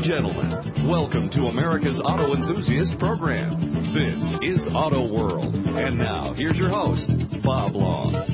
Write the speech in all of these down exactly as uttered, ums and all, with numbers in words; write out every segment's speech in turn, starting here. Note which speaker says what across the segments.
Speaker 1: and gentlemen, welcome to America's Auto Enthusiast program. This is Auto World. And now, here's your host, Bob Long.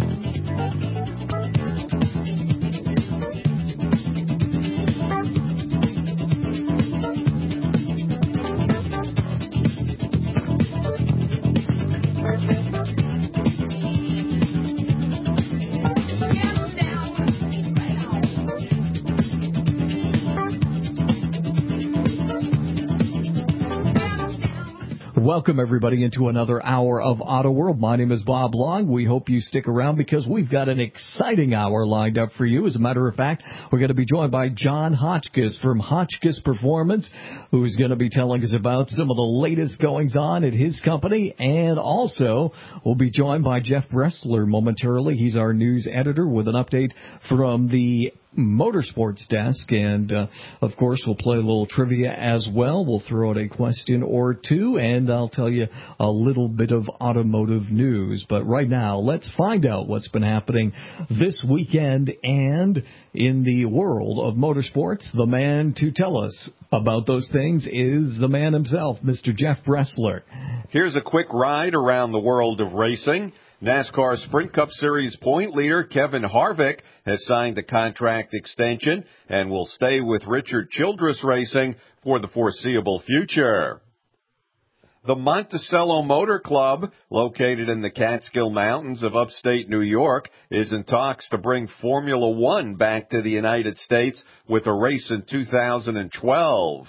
Speaker 2: Welcome, everybody, into another hour of Auto World. My name is Bob Long. We hope you stick around because we've got an exciting hour lined up for you. As a matter of fact, we're going to be joined by John Hotchkiss from Hotchkiss Performance, who's going to be telling us about some of the latest goings-on at his company. And also, we'll be joined by Jeff Bressler momentarily. He's our news editor with an update from the Motorsports desk, and uh, of course we'll play a little trivia as well. We'll throw out a question or two, and I'll tell you a little bit of automotive news. But right now, let's find out what's been happening this weekend and in the world of motorsports. The man to tell us about those things is the man himself, Mister Jeff Bressler.
Speaker 3: Here's a quick ride around the world of racing. NASCAR Sprint Cup Series point leader Kevin Harvick has signed a contract extension and will stay with Richard Childress Racing for the foreseeable future. The Monticello Motor Club, located in the Catskill Mountains of upstate New York, is in talks to bring Formula One back to the United States with a race in two thousand twelve.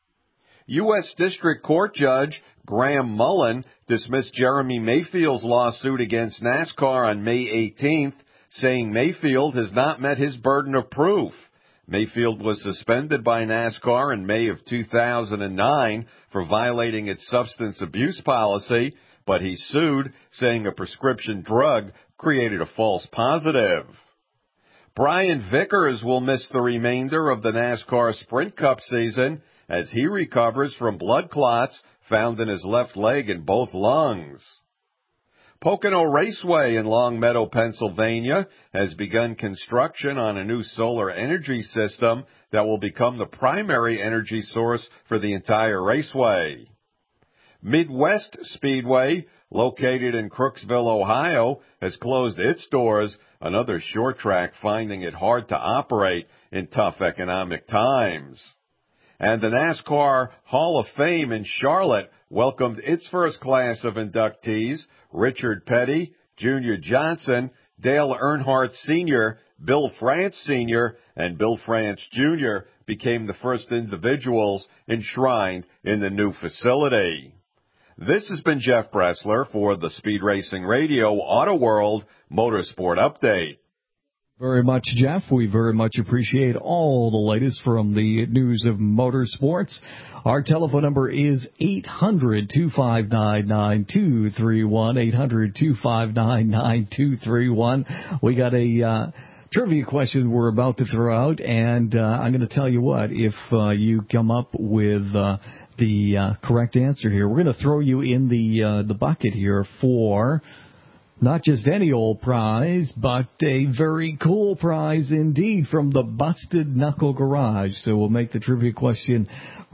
Speaker 3: U S District Court Judge Graham Mullen dismissed Jeremy Mayfield's lawsuit against NASCAR on May eighteenth, saying Mayfield has not met his burden of proof. Mayfield was suspended by NASCAR in May of two thousand nine for violating its substance abuse policy, but he sued, saying a prescription drug created a false positive. Brian Vickers will miss the remainder of the NASCAR Sprint Cup season as he recovers from blood clots found in his left leg and both lungs. Pocono Raceway in Long Meadow, Pennsylvania, has begun construction on a new solar energy system that will become the primary energy source for the entire raceway. Midwest Speedway, located in Crooksville, Ohio, has closed its doors, another short track finding it hard to operate in tough economic times. And the NASCAR Hall of Fame in Charlotte welcomed its first class of inductees, Richard Petty, Junior Johnson, Dale Earnhardt Senior, Bill France Senior, and Bill France Junior became the first individuals enshrined in the new facility. This has been Jeff Bressler for the Speed Racing Radio Auto World Motorsport Update.
Speaker 2: Very much, Jeff. We very much appreciate all the latest from the news of motorsports. Our telephone number is eight hundred, two five nine, nine two three one, eight hundred, two five nine, nine two three one. We got a uh, trivia question we're about to throw out, and uh, I'm going to tell you what, if uh, you come up with uh, the uh, correct answer here, we're going to throw you in the uh, the bucket here for not just any old prize, but a very cool prize indeed from the Busted Knuckle Garage. So we'll make the trivia question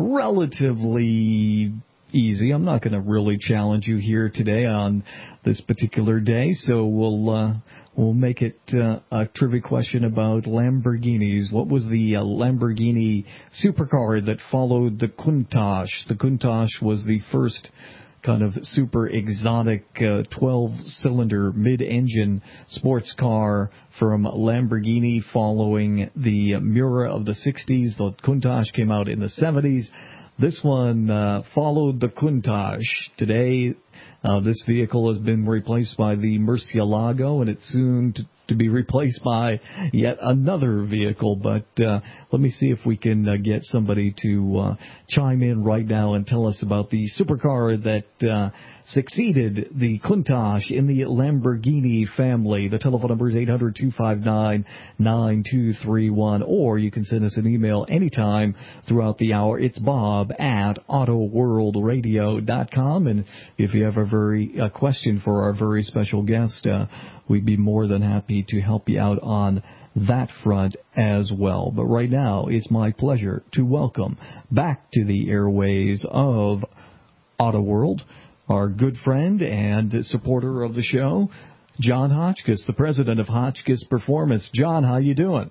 Speaker 2: relatively easy. I'm not going to really challenge you here today on this particular day, so we'll uh, we'll make it uh, a trivia question about Lamborghinis. What was the uh, Lamborghini supercar that followed the Countach? The Countach was the first kind of super exotic uh, twelve-cylinder mid-engine sports car from Lamborghini following the Miura of the sixties. The Countach came out in the seventies. This one uh, followed the Countach. Today, uh, this vehicle has been replaced by the Murcielago, and it's soon to to be replaced by yet another vehicle. But uh, let me see if we can uh, get somebody to uh, chime in right now and tell us about the supercar that uh, succeeded the Countach in the Lamborghini family. The telephone number is eight hundred, two five nine, nine two three one, or you can send us an email anytime throughout the hour. It's bob at auto world radio dot com, and if you have a very a question for our very special guest, uh, we'd be more than happy me to help you out on that front as well. But right now, it's my pleasure to welcome back to the airways of Auto World our good friend and supporter of the show, John Hotchkiss, the president of Hotchkiss Performance. John, how you doing?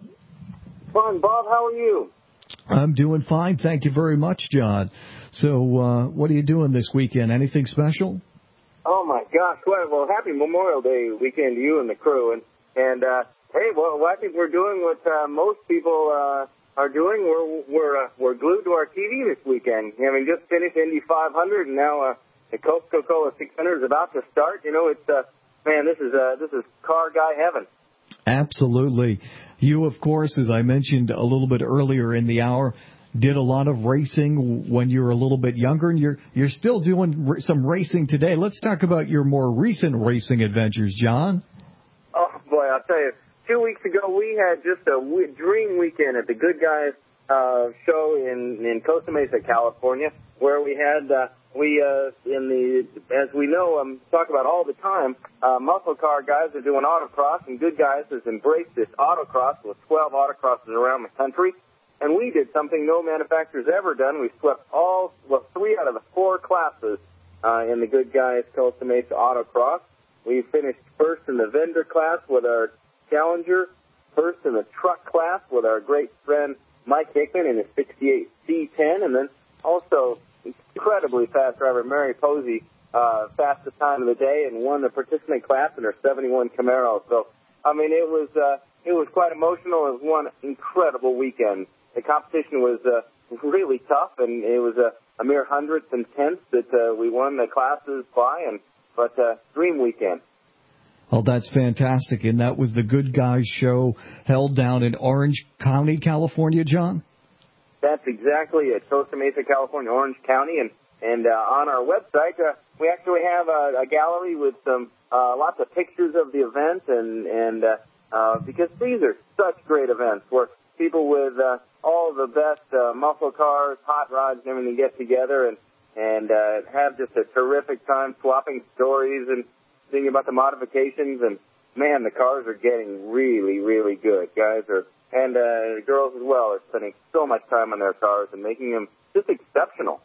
Speaker 4: Fine, Bob. How are you?
Speaker 2: I'm doing fine. Thank you very much, John. So uh, what are you doing this weekend? Anything special?
Speaker 4: Oh, my gosh. Well, well, happy Memorial Day weekend to you and the crew. And, and uh, hey, well, I think we're doing what uh, most people uh, are doing. We're we're uh, we're glued to our T V this weekend. I mean, just finished Indy five hundred, and now uh, the Coca-Cola six hundred is about to start. You know, it's, uh, man, this is uh, this is car guy heaven.
Speaker 2: Absolutely. You, of course, as I mentioned a little bit earlier in the hour, did a lot of racing when you were a little bit younger, and you're you're still doing r- some racing today. Let's talk about your more recent racing adventures, John.
Speaker 4: Oh, boy, I'll tell you. Two weeks ago, we had just a w- dream weekend at the Good Guys uh, show in, in Costa Mesa, California, where we had, uh, we uh, in the, as we know, um, talk about all the time, uh, muscle car guys are doing autocross, and Good Guys has embraced this autocross with twelve autocrosses around the country. And we did something no manufacturer's ever done. We swept all, well, three out of the four classes uh, in the Good Guys Costa Mesa Autocross. We finished first in the vendor class with our Challenger, first in the truck class with our great friend Mike Hickman in his sixty-eight C ten, and then also incredibly fast driver Mary Posey, uh, fastest time of the day, and won the participant class in her seventy-one Camaro. So, I mean, it was uh, it was quite emotional. It was one incredible weekend. The competition was uh, really tough, and it was a, a mere hundredths and tenths that uh, we won the classes by, and but uh, dream weekend.
Speaker 2: Oh, that's fantastic. And that was the Good Guys show held down in Orange County, California, John?
Speaker 4: That's exactly it. Costa Mesa, California, Orange County. And, and uh, on our website, uh, we actually have a, a gallery with some uh, lots of pictures of the event. And, and uh, uh, because these are such great events where people with uh, all the best uh, muscle cars, hot rods, and everything get together and, and uh, have just a terrific time swapping stories and thinking about the modifications, and man, the cars are getting really, really good. Guys are, and uh, girls as well, are spending so much time on their cars and making them just exceptional.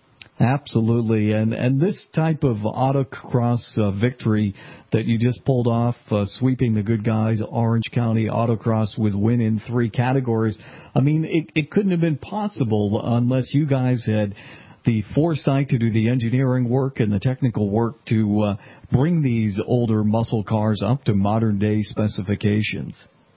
Speaker 2: Absolutely, and and this type of autocross uh, victory that you just pulled off, uh, sweeping the Good Guys Orange County Autocross with win in three categories. I mean, it, it couldn't have been possible unless you guys had the foresight to do the engineering work and the technical work to uh, bring these older muscle cars up to modern-day specifications.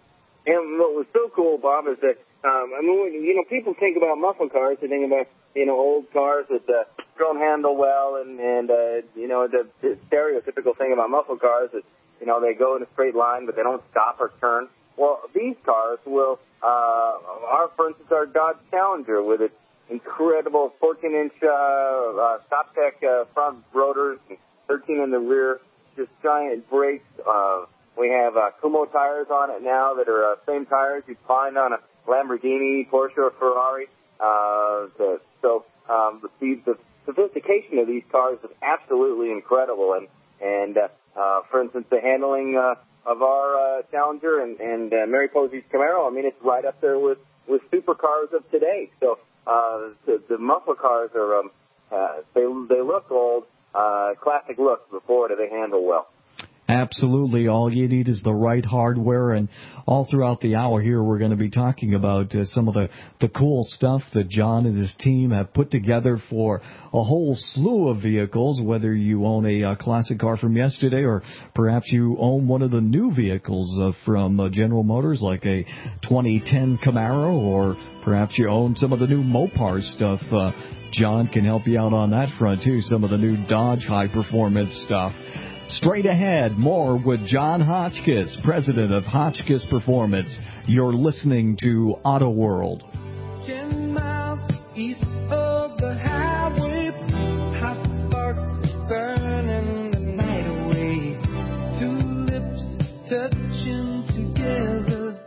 Speaker 4: And what was so cool, Bob, is that, um, I mean, you know, people think about muscle cars, they think about, you know, old cars that uh, don't handle well, and, and uh, you know, the, the stereotypical thing about muscle cars is, you know, they go in a straight line, but they don't stop or turn. Well, these cars will, uh, our, for instance, our Dodge Challenger with its incredible fourteen-inch uh, uh, StopTech uh, front rotors, and thirteen in the rear, just giant brakes. Uh, we have uh, Kumho tires on it now that are uh, same tires you'd find on a Lamborghini, Porsche, or Ferrari. Uh, the, so um, the, the sophistication of these cars is absolutely incredible. And, and uh, uh, for instance, the handling uh, of our uh, Challenger and, and uh, Mary Posey's Camaro, I mean, it's right up there with, with supercars of today. So Uh, the, the muscle cars are, um, uh, they, they look old, uh, classic looks before do they handle well.
Speaker 2: Absolutely. All you need is the right hardware, and all throughout the hour here we're going to be talking about uh, some of the, the cool stuff that John and his team have put together for a whole slew of vehicles, whether you own a, a classic car from yesterday or perhaps you own one of the new vehicles uh, from uh, General Motors like a twenty ten Camaro, or perhaps you own some of the new Mopar stuff. Uh, John can help you out on that front too, some of the new Dodge high-performance stuff. Straight ahead, more with John Hotchkiss, president of Hotchkiss Performance. You're listening to Auto World.
Speaker 5: Ten miles east of the highway, hot sparks burning the night away. Two lips touching together.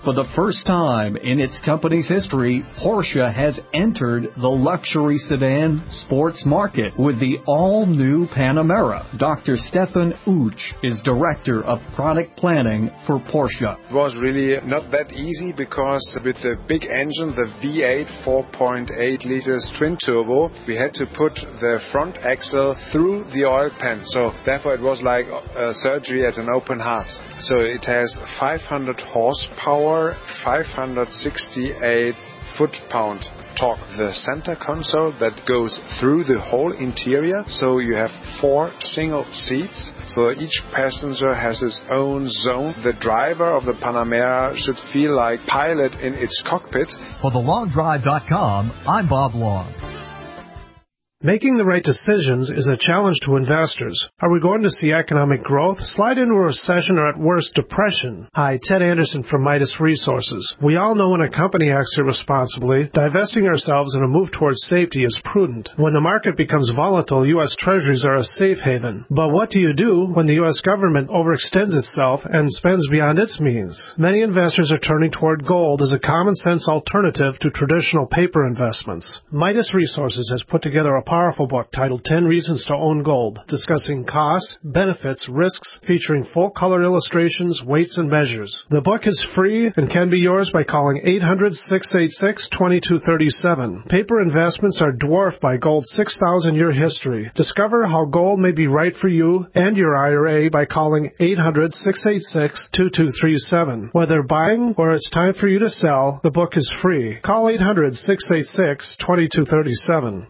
Speaker 6: For the first time in its company's history, Porsche has entered the luxury sedan sports market with the all-new Panamera. Doctor Stefan Uch is Director of Product Planning for Porsche.
Speaker 7: It was really not that easy because with the big engine, the V eight four point eight liters twin turbo, we had to put the front axle through the oil pan. So therefore it was like a surgery at an open heart. So it has five hundred horsepower, five hundred sixty-eight foot-pound torque. The center console that goes through the whole interior, so you have four single seats, so each passenger has his own zone. The driver of the Panamera should feel like pilot in its cockpit.
Speaker 8: For the long drive dot com, I'm Bob Long.
Speaker 9: Making the right decisions is a challenge to investors. Are we going to see economic growth, slide into a recession, or at worst, depression? Hi, Ted Anderson from Midas Resources. We all know when a company acts irresponsibly, divesting ourselves in a move towards safety is prudent. When the market becomes volatile, U S Treasuries are a safe haven. But what do you do when the U S government overextends itself and spends beyond its means? Many investors are turning toward gold as a common-sense alternative to traditional paper investments. Midas Resources has put together a powerful book titled ten Reasons to Own Gold, discussing costs, benefits, risks, featuring full-color illustrations, weights, and measures. The book is free and can be yours by calling eight hundred, six eight six, two two three seven. Paper investments are dwarfed by gold's six thousand year history. Discover how gold may be right for you and your I R A by calling eight hundred, six eight six, two two three seven. Whether buying or it's time for you to sell, the book is free. Call eight hundred, six eight six, two two three seven.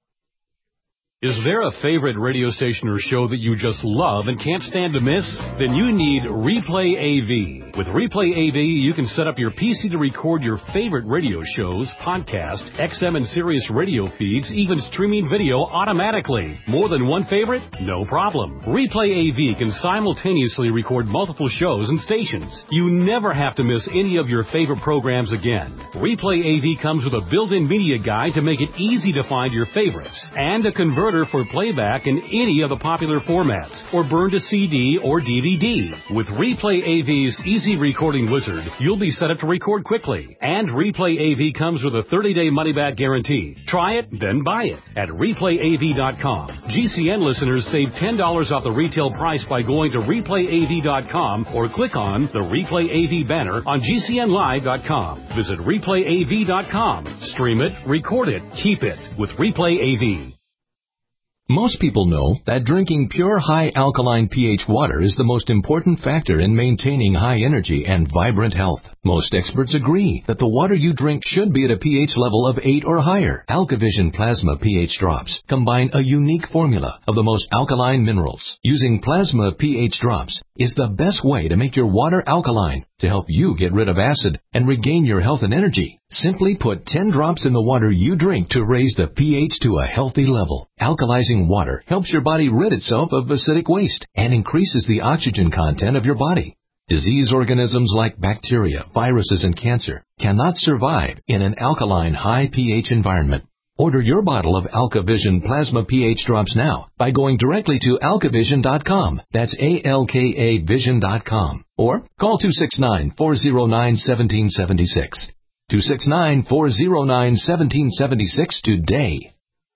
Speaker 10: Is there a favorite radio station or show that you just love and can't stand to miss? Then you need Replay A V. With Replay A V, you can set up your P C to record your favorite radio shows, podcasts, X M and Sirius radio feeds, even streaming video automatically. More than one favorite? No problem. Replay A V can simultaneously record multiple shows and stations. You never have to miss any of your favorite programs again. Replay A V comes with a built-in media guide to make it easy to find your favorites, and a converter for playback in any of the popular formats, or burn to C D or D V D. With Replay A V's Easy Recording Wizard, you'll be set up to record quickly. And Replay A V comes with a thirty day money-back guarantee. Try it, then buy it at replay A V dot com. G C N listeners save ten dollars off the retail price by going to replay A V dot com or click on the Replay A V banner on G C N live dot com. Visit replay A V dot com. Stream it, record it, keep it with Replay A V.
Speaker 11: Most people know that drinking pure high alkaline pH water is the most important factor in maintaining high energy and vibrant health. Most experts agree that the water you drink should be at a pH level of eight or higher. AlkaVision Plasma pH drops combine a unique formula of the most alkaline minerals. Using Plasma pH drops is the best way to make your water alkaline to help you get rid of acid and regain your health and energy. Simply put ten drops in the water you drink to raise the pH to a healthy level. Alkalizing water helps your body rid itself of acidic waste and increases the oxygen content of your body. Disease organisms like bacteria, viruses, and cancer cannot survive in an alkaline high pH environment. Order your bottle of AlkaVision Plasma pH drops now by going directly to alkavision dot com. That's A L K A vision dot com. Or call two six nine, four zero nine, one seven seven six. two six nine, four zero nine, one seven seven six today.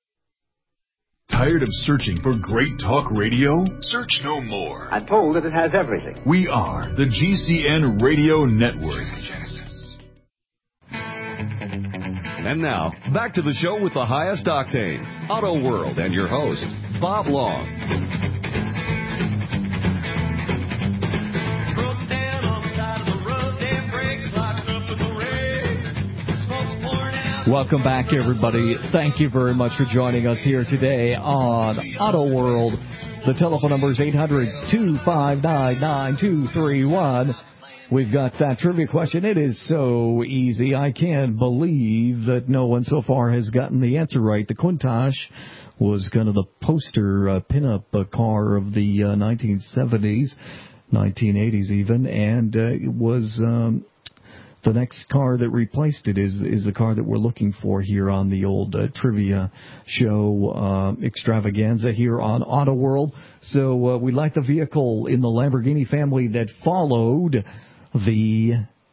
Speaker 12: Tired of searching for great talk radio? Search no more.
Speaker 13: I'm told that it has everything.
Speaker 12: We are the G C N Radio Network.
Speaker 1: And now, back to the show with the highest octanes, Auto World, and your host, Bob Long.
Speaker 2: Welcome back, everybody. Thank you very much for joining us here today on Auto World. The telephone number is eight hundred, two five nine, nine two three one. We've got that trivia question. It is so easy. I can't believe that no one so far has gotten the answer right. The Countach was kind of the poster uh, pinup uh, car of the uh, nineteen seventies, nineteen eighties even, and uh, it was... Um, The next car that replaced it is is the car that we're looking for here on the old uh, trivia show uh, extravaganza here on Auto World. So uh, we like the vehicle in the Lamborghini family that followed the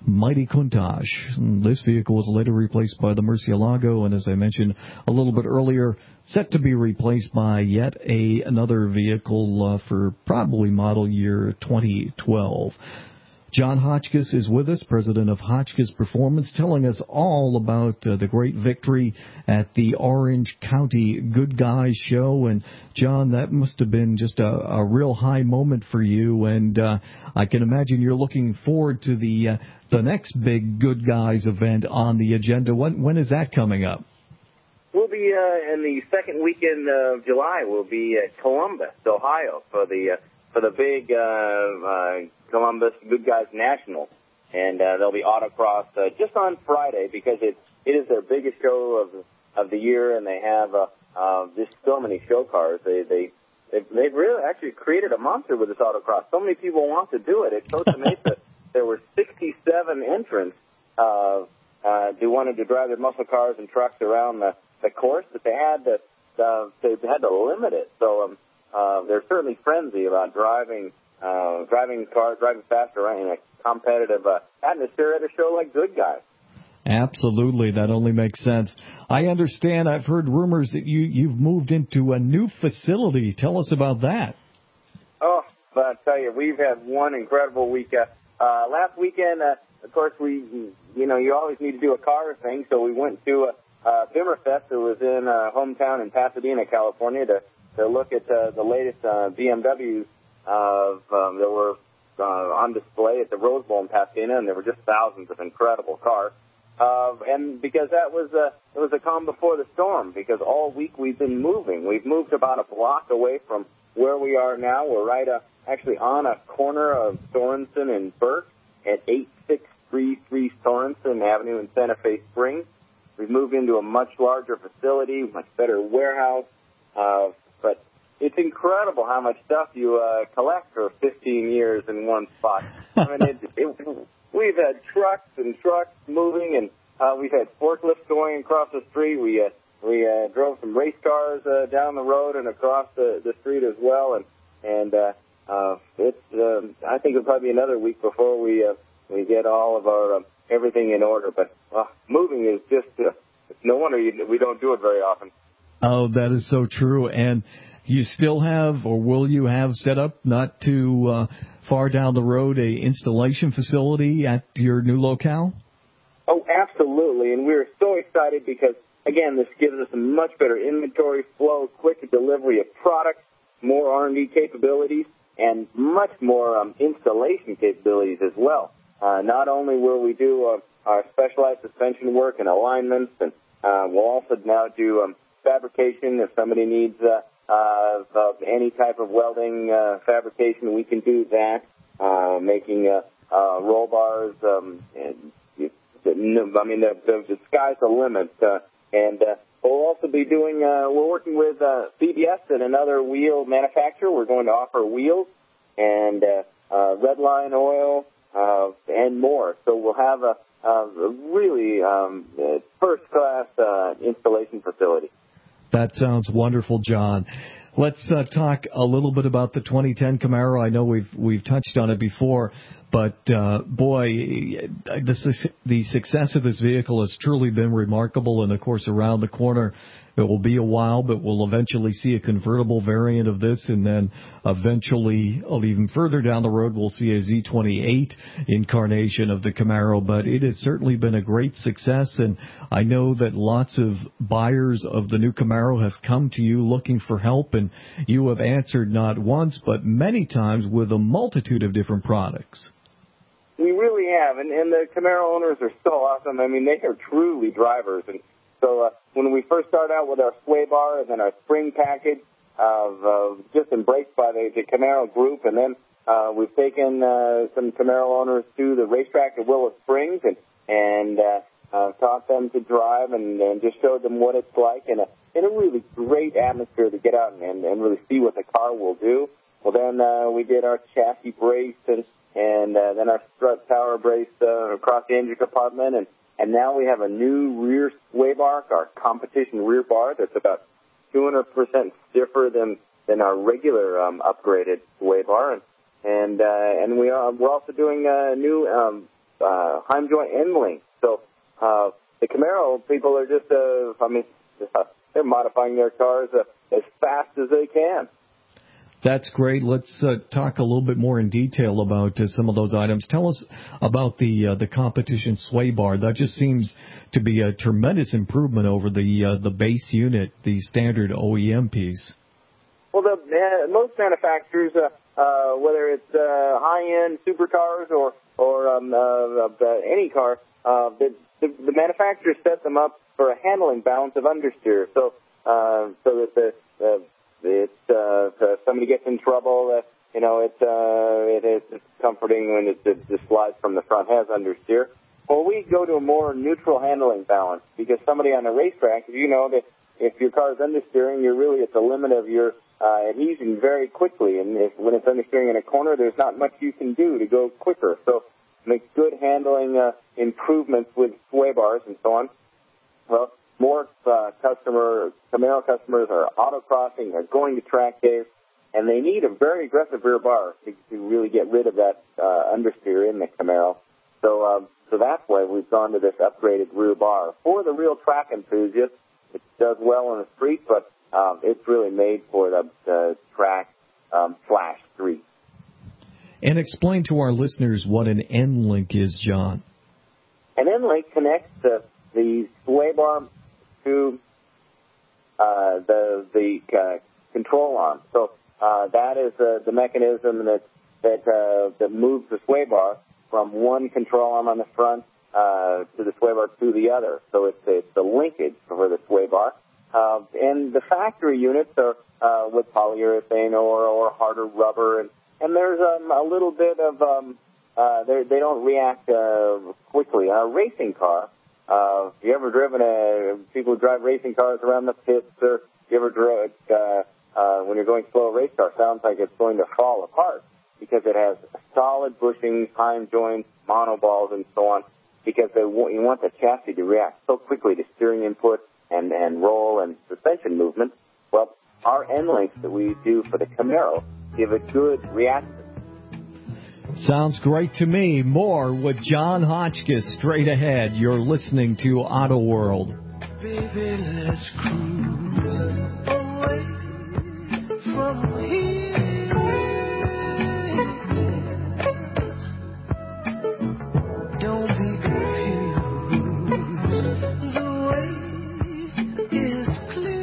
Speaker 2: Mighty Countach. This vehicle was later replaced by the Murcielago, and as I mentioned a little bit earlier, set to be replaced by yet a another vehicle uh, for probably model year twenty twelve. John Hotchkiss is with us, president of Hotchkiss Performance, telling us all about uh, the great victory at the Orange County Good Guys Show. And, John, that must have been just a, a real high moment for you. And uh, I can imagine you're looking forward to the uh, the next big Good Guys event on the agenda. When When is that coming up?
Speaker 4: We'll be uh, in the second weekend of July. We'll be at Columbus, Ohio, for the uh, for the big uh, uh, Columbus Good Guys National, and uh, there'll be autocross uh, just on Friday because it it is their biggest show of of the year, and they have uh, uh, just so many show cars. They they they've, they've really actually created a monster with this autocross. So many people want to do it. At Costa Mesa, there were sixty-seven entrants uh, uh, who wanted to drive their muscle cars and trucks around the, the course, but they had to uh, they had to limit it. So. Um, Uh, they're certainly frenzy about driving, uh, driving cars, driving faster in a competitive uh, atmosphere at a show like Good Guys.
Speaker 2: Absolutely, that only makes sense. I understand. I've heard rumors that you you've moved into a new facility. Tell us about that.
Speaker 4: Oh, but I tell you, we've had one incredible week. Uh, uh, last weekend, uh, of course, we you know you always need to do a car thing, so we went to uh, uh, Bimmerfest. It was in uh, hometown in Pasadena, California, to to look at uh, the latest uh, B M Ws uh, um, that were uh, on display at the Rose Bowl in Pasadena, and there were just thousands of incredible cars. Uh, and because that was uh, it was a calm before the storm, because all week we've been moving. We've moved about a block away from where we are now. We're right uh, actually on a corner of Sorensen and Burke at eight six three three Sorensen Avenue in Santa Fe Springs. We've moved into a much larger facility, much better warehouse. Uh, But it's incredible how much stuff you uh, collect for fifteen years in one spot. I mean, it, it, we've had trucks and trucks moving, and uh, we've had forklifts going across the street. We uh, we uh, drove some race cars uh, down the road and across the, the street as well. And and uh, uh, it's uh, I think it'll probably be another week before we uh, we get all of our uh, everything in order. But uh, moving is just uh, no wonder you, we don't do it very often.
Speaker 2: Oh, that is so true. And you still have, or will you have set up not too uh, far down the road, a installation facility at your new locale?
Speaker 4: Oh, absolutely. And we're so excited because, again, this gives us a much better inventory flow, quicker delivery of products, more R and D capabilities, and much more um, installation capabilities as well. Uh, not only will we do uh, our specialized suspension work and alignments, and uh, we'll also now do um, fabrication. If somebody needs uh, uh, of any type of welding uh, fabrication, we can do that. Uh, making uh, uh, roll bars. Um, and, I mean, the, the, the sky's the limit. Uh, and uh, we'll also be doing. Uh, we're working with uh, C B S and another wheel manufacturer. We're going to offer wheels and uh, uh, Redline oil uh, and more. So we'll have a, a really um, first-class uh, installation facility.
Speaker 2: That sounds wonderful, John. Let's uh, talk a little bit about the twenty ten Camaro. I know we've we've touched on it before, but uh, boy, the, the success of this vehicle has truly been remarkable. And of course, around the corner, it will be a while, but we'll eventually see a convertible variant of this, and then eventually, even further down the road, we'll see a Z twenty-eight incarnation of the Camaro. But it has certainly been a great success, and I know that lots of buyers of the new Camaro have come to you looking for help, and you have answered not once, but many times with a multitude of different products.
Speaker 4: We really have, and, and the Camaro owners are so awesome. I mean, they are truly drivers, and so uh, when we first started out with our sway bar and then our spring package, uh, uh, just embraced by the, the Camaro group, and then uh, we've taken uh, some Camaro owners to the racetrack at Willow Springs and and uh, uh, taught them to drive and, and just showed them what it's like in a in a really great atmosphere to get out and, and really see what the car will do. Well, then uh, we did our chassis brace and and uh, then our strut tower brace uh, across the engine compartment, and And now we have a new rear sway bar, our competition rear bar, that's about two hundred percent stiffer than, than our regular um, upgraded sway bar. And and, uh, and we are, we're also doing uh, new um, uh, Heim joint end length. So uh, the Camaro people are just, uh, I mean, uh, they're modifying their cars uh, as fast as they can.
Speaker 2: That's great. Let's uh, talk a little bit more in detail about uh, some of those items. Tell us about the uh, the competition sway bar. That just seems to be a tremendous improvement over the uh, the base unit, the standard O E M piece.
Speaker 4: Well, the, uh, most manufacturers, uh, uh, whether it's uh, high-end supercars or or um, uh, uh, any car, uh, the, the, the manufacturers set them up for a handling balance of understeer, so uh, so that the uh, It's uh, if somebody gets in trouble, uh, you know, it's uh, it is it's comforting when it, it just slides from the front has understeer. Well, we go to a more neutral handling balance because somebody on a racetrack, you know that if your car is understeering, you're really at the limit of your uh, adhesion very quickly, and if, when it's understeering in a corner, there's not much you can do to go quicker. So, make good handling uh, improvements with sway bars and so on. Well. More uh, customer, Camaro customers are autocrossing, are going to track days, and they need a very aggressive rear bar to, to really get rid of that uh, understeer in the Camaro. So, um, so that's why we've gone to this upgraded rear bar. For the real track enthusiast, it does well on the street, but um, it's really made for the, the track um, slash street.
Speaker 2: And explain to our listeners what an N-Link is, John.
Speaker 4: An N-Link connects the, the sway bar to uh, the the uh, control arm. So uh, that is uh, the mechanism that that uh, that moves the sway bar from one control arm on the front uh, to the sway bar to the other. So it's it's the linkage for the sway bar. Uh, and the factory units are uh, with polyurethane or, or harder rubber, and and there's um, a little bit of um, uh, they don't react uh, quickly. A racing car. Uh, if you ever driven a, people who drive racing cars around the pits, or you ever drove, uh, uh, when you're going slow, a race car sounds like it's going to fall apart because it has solid bushings, Heim joints, monoballs, and so on, because they want, you want the chassis to react so quickly to steering input and, and roll and suspension movement. Well, our N-Links that we do for the Camaro give a good reaction.
Speaker 2: Sounds great to me. More with John Hotchkiss straight ahead. You're listening to Auto World.
Speaker 5: Baby, let's cruise away from here. Don't be confused. The way is clear.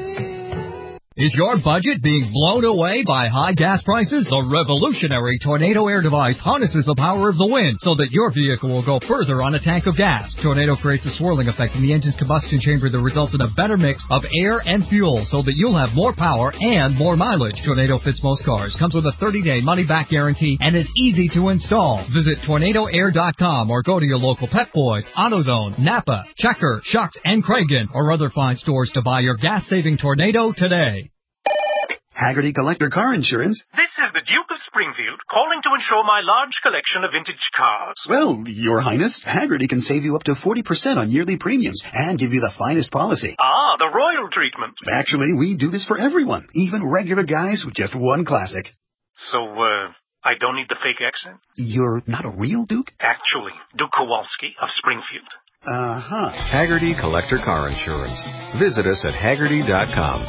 Speaker 8: Is your budget being blown away by high gas prices? The revolutionary Tornado air device harnesses the power of the wind so that your vehicle will go further on a tank of gas. Tornado creates a swirling effect in the engine's combustion chamber that results in a better mix of air and fuel so that you'll have more power and more mileage. Tornado fits most cars, comes with a thirty-day money-back guarantee, and is easy to install. Visit tornado air dot com or go to your local Pep Boys, AutoZone, Napa, Checker, Shucks, and Kragen, or other fine stores to buy your gas-saving Tornado today.
Speaker 13: Haggerty Collector Car Insurance.
Speaker 14: This is the Duke of Springfield calling to insure my large collection of vintage cars.
Speaker 13: Well, Your Highness, Haggerty can save you up to forty percent on yearly premiums and give you the finest policy.
Speaker 14: Ah, the royal treatment.
Speaker 13: Actually, we do this for everyone, even regular guys with just one classic.
Speaker 14: So, uh, I don't need the fake accent?
Speaker 13: You're not a real Duke?
Speaker 14: Actually, Duke Kowalski of Springfield.
Speaker 13: Uh-huh.
Speaker 15: Haggerty Collector Car Insurance. Visit us at haggerty dot com.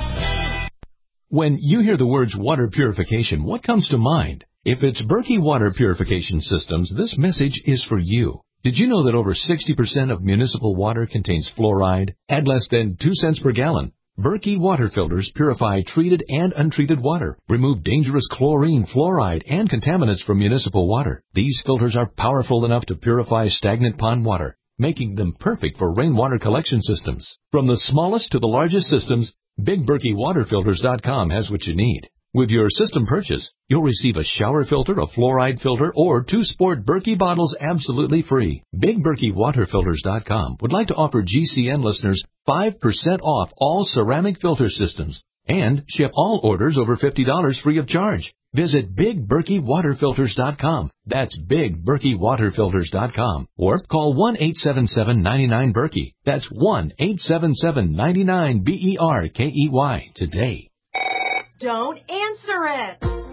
Speaker 11: When you hear the words water purification, what comes to mind? If it's Berkey Water Purification Systems, this message is for you. Did you know that over sixty percent of municipal water contains fluoride at less than two cents per gallon? Berkey water filters purify treated and untreated water, remove dangerous chlorine, fluoride, and contaminants from municipal water. These filters are powerful enough to purify stagnant pond water, making them perfect for rainwater collection systems. From the smallest to the largest systems, Big Berkey Water Filters dot com has what you need. With your system purchase, you'll receive a shower filter, a fluoride filter, or two sport Berkey bottles absolutely free. Big Berkey Water Filters dot com would like to offer G C N listeners five percent off all ceramic filter systems and ship all orders over fifty dollars free of charge. Visit Big Berkey Water Filters dot com. That's Big Berkey Water Filters dot com. Or call one eight seven seven, nine nine, Berkey. That's one eight seven seven, nine nine, B E R K E Y today.
Speaker 16: Don't answer it.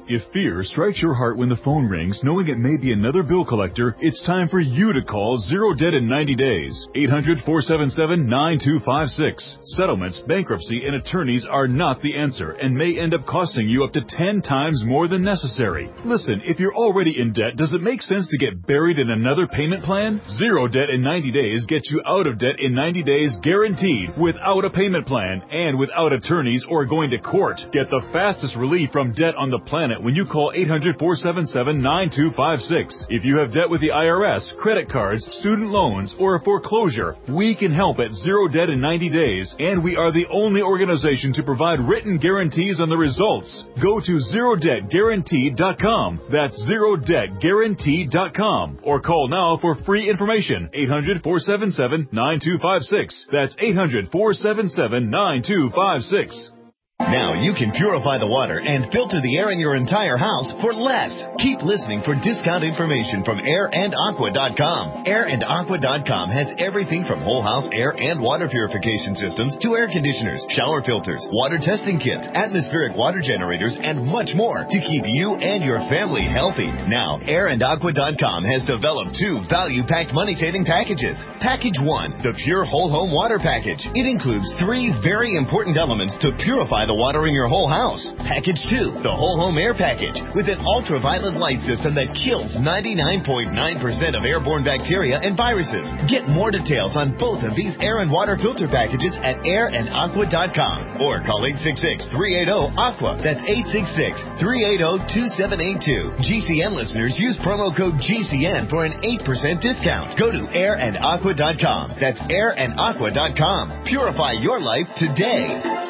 Speaker 16: If fear strikes your heart when the phone rings, knowing it may be another bill collector, it's time for you to call Zero Debt in ninety days. eight hundred, four seven seven, nine two five six. Settlements, bankruptcy, and attorneys are not the answer and may end up costing you up to ten times more than necessary. Listen, if you're already in debt, does it make sense to get buried in another payment plan? Zero Debt in ninety days gets you out of debt in ninety days guaranteed, without a payment plan and without attorneys or going to court. Get the fastest relief from debt on the planet when you call eight hundred, four seven seven, nine two five six. If you have debt with the I R S, credit cards, student loans, or a foreclosure, we can help at Zero Debt in ninety days, and we are the only organization to provide written guarantees on the results. Go to zero debt guaranteed dot com. That's zero debt guaranteed dot com. Or call now for free information. eight hundred, four seven seven, nine two five six. That's eight hundred, four seven seven, nine two five six.
Speaker 17: Now you can purify the water and filter the air in your entire house for less. Keep listening for discount information from air and aqua dot com. air and aqua dot com has everything from whole house air and water purification systems to air conditioners, shower filters, water testing kits, atmospheric water generators, and much more to keep you and your family healthy. Now, air and aqua dot com has developed two value-packed money-saving packages. Package one, the Pure Whole Home Water Package. It includes three very important elements to purify the water in your whole house. Package two, the Whole Home Air Package, with an ultraviolet light system that kills ninety-nine point nine percent of airborne bacteria and viruses. Get more details on both of these air and water filter packages at air and aqua dot com or call eight six six, three eight zero, aqua. That's eight six six, three eight zero, two seven eight two. G C N listeners use promo code G C N for an eight percent discount. Go to air and aqua dot com. That's air and aqua dot com. Purify your life today.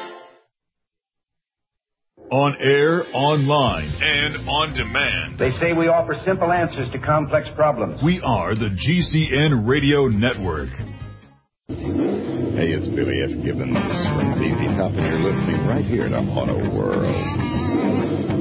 Speaker 16: On air, online, and on demand.
Speaker 18: They say we offer simple answers to complex problems.
Speaker 16: We are the G C N Radio Network.
Speaker 19: Hey, it's Billy F. Gibbons from Z Z Top, and you're listening right here to Auto World.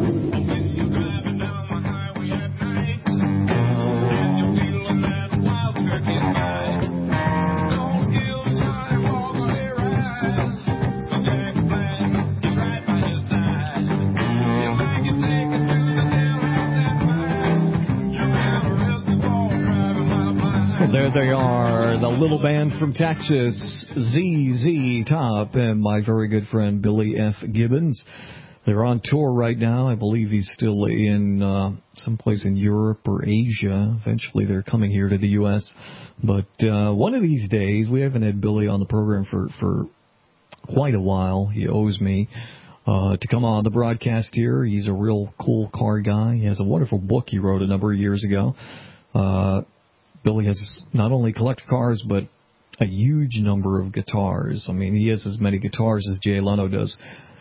Speaker 2: There they are, the little band from Texas, Z Z Top, and my very good friend Billy F. Gibbons. They're on tour right now. I believe he's still in uh, someplace in Europe or Asia. Eventually they're coming here to the U S But uh, one of these days, we haven't had Billy on the program for, for quite a while. He owes me uh, to come on the broadcast here. He's a real cool car guy. He has a wonderful book he wrote a number of years ago. Uh Billy has not only collector cars, but a huge number of guitars. I mean, he has as many guitars as Jay Leno does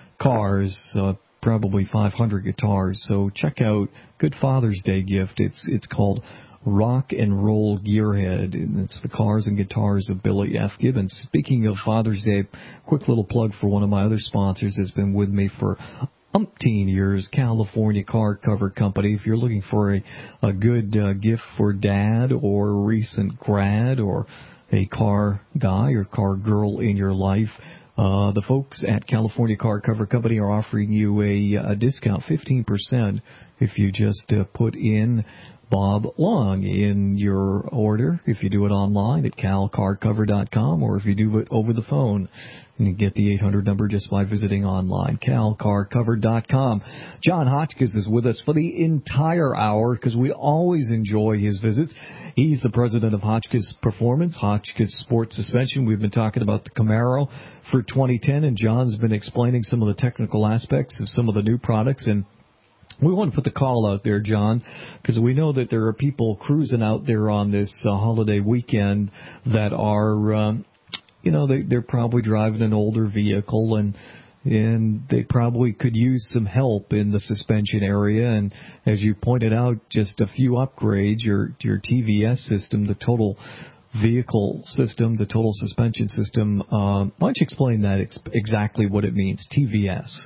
Speaker 2: cars, uh, probably five hundred guitars. So check out Good Father's Day gift. It's it's called Rock and Roll Gearhead, and it's the cars and guitars of Billy F. Gibbons. Speaking of Father's Day, quick little plug for one of my other sponsors that's been with me for umpteen years, California Car Cover Company. If you're looking for a, a good uh, gift for dad or a recent grad or a car guy or car girl in your life, uh, the folks at California Car Cover Company are offering you a, a discount, fifteen percent, if you just uh, put in Bob Long in your order. If you do it online at cal car cover dot com, or if you do it over the phone, you can get the eight hundred number just by visiting online, cal car cover dot com. John Hotchkiss is with us for the entire hour because we always enjoy his visits. He's the president of Hotchkiss Performance, Hotchkiss Sports Suspension. We've been talking about the Camaro for twenty ten, and John's been explaining some of the technical aspects of some of the new products. And we want to put the call out there, John, because we know that there are people cruising out there on this uh, holiday weekend that are, um, you know, they, they're probably driving an older vehicle, and and they probably could use some help in the suspension area. And as you pointed out, just a few upgrades, your your T V S system, the total vehicle system, the total suspension system. Uh, why don't you explain that ex- exactly what it means, T V S?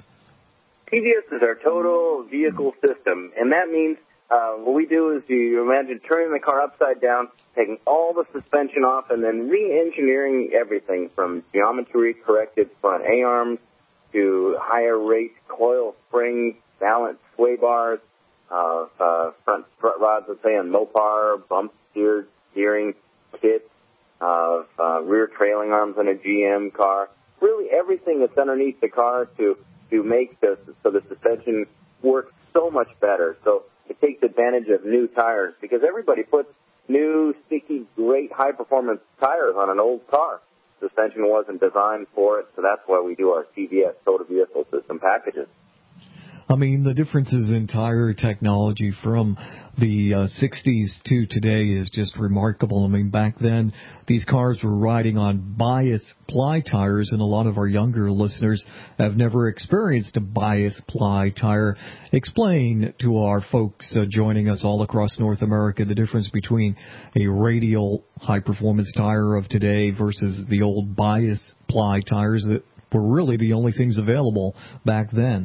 Speaker 4: T V S is our total vehicle system, and that means uh, what we do is you imagine turning the car upside down, taking all the suspension off, and then re-engineering everything from geometry-corrected front A-arms to higher rate coil springs balance sway bars, uh, uh, front strut rods, let's say, on Mopar, bump steered steering kits, uh, uh, rear trailing arms on a G M car. Really everything that's underneath the car to, to make the, so the suspension works so much better. So it takes advantage of new tires because everybody puts new, sticky, great, high-performance tires on an old car. Suspension wasn't designed for it, so that's why we do our T V S, Total Vehicle System packages.
Speaker 2: I mean, the differences in tire technology from the uh, sixties to today is just remarkable. I mean, back then, these cars were riding on bias ply tires, and a lot of our younger listeners have never experienced a bias ply tire. Explain to our folks uh, joining us all across North America the difference between a radial high-performance tire of today versus the old bias ply tires that were really the only things available back then.